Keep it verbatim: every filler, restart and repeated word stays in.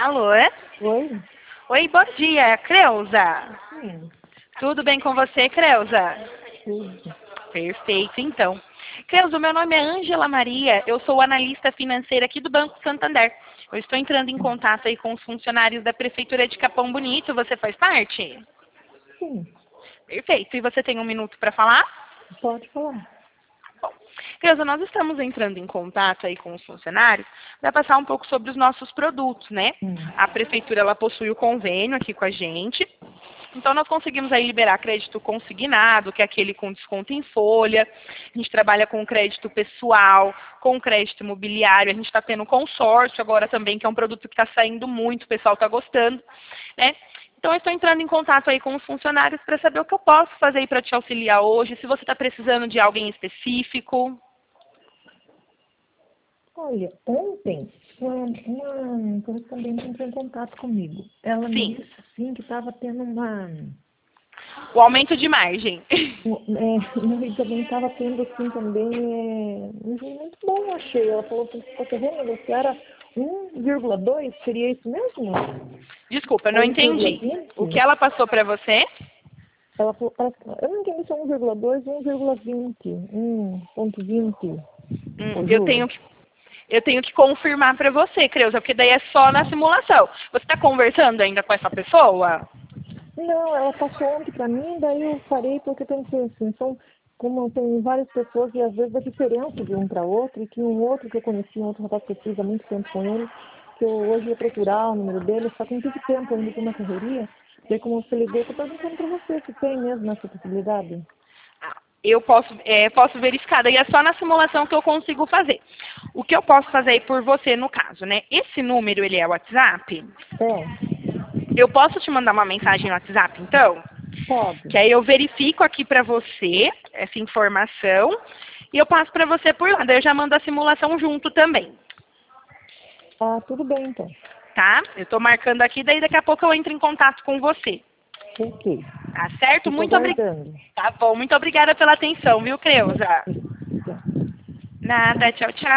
Alô? Oi? Oi, bom dia, Creuza. Sim, Tudo bem com você, Creuza? tudo. Perfeito, então. Creuza, o meu nome é Ângela Maria, eu sou analista financeira aqui do Banco Santander. Eu estou entrando em contato aí com os funcionários da Prefeitura de Capão Bonito, você faz parte? Sim, Perfeito, e você tem um minuto para falar? pode falar. Bom, Creuza, nós estamos entrando em contato aí com os funcionários para passar um pouco sobre os nossos produtos, né? Hum. A Prefeitura, ela possui o convênio aqui com a gente. Então, nós conseguimos aí liberar crédito consignado, que é aquele com desconto em folha. A gente trabalha com crédito pessoal, com crédito imobiliário. A gente está tendo consórcio agora também, que é um produto que está saindo muito, o pessoal está gostando, né? Então, eu estou entrando em contato aí com os funcionários para saber o que eu posso fazer aí para te auxiliar hoje, se você está precisando de alguém específico. Olha, ontem uma, uma correspondente entrou em contato comigo. Ela me Sim, disse assim que estava tendo uma. o aumento de margem. um- É, e também estava tendo assim também é, um juro muito bom, eu achei. Ela falou que se você renegociar era um vírgula dois, seria isso mesmo? Desculpa, eu não Ou um vírgula entendi. O que vinte? ela passou para você? Ela falou, ela- eu não entendi se é um vírgula dois ou um vírgula vinte, um ponto vinte, Hum, o eu juro. tenho que Eu tenho que confirmar para você, Creuza, porque daí é só na simulação. Você está conversando ainda com essa pessoa? Não, ela passou ontem para mim, daí eu parei porque eu pensei assim, são, como tem várias pessoas e às vezes a diferença de um para outro, e que um outro que eu conheci, um outro rapaz que eu fiz há muito tempo com ele, que eu hoje ia procurar o número dele, só que não tive tempo ainda por uma correria, daí como você ligou, eu estou perguntando para você se tem mesmo essa possibilidade. Ah, Eu posso, é, posso verificar, daí é só na simulação que eu consigo fazer. O que eu posso fazer aí por você, no caso, né? Esse número, ele é WhatsApp? É, Eu posso te mandar uma mensagem no WhatsApp, então? pode. Que aí eu verifico aqui para você essa informação e eu passo para você por lá. Daí eu já mando a simulação junto também, Ah, tudo bem então. tá? Eu estou marcando aqui, daí daqui a pouco eu entro em contato com você. Ok. Tá certo? Fico Muito obrigada. aguardando. Tá bom, muito obrigada pela atenção, viu, Creuza? Ok. Nada, tchau, tchau.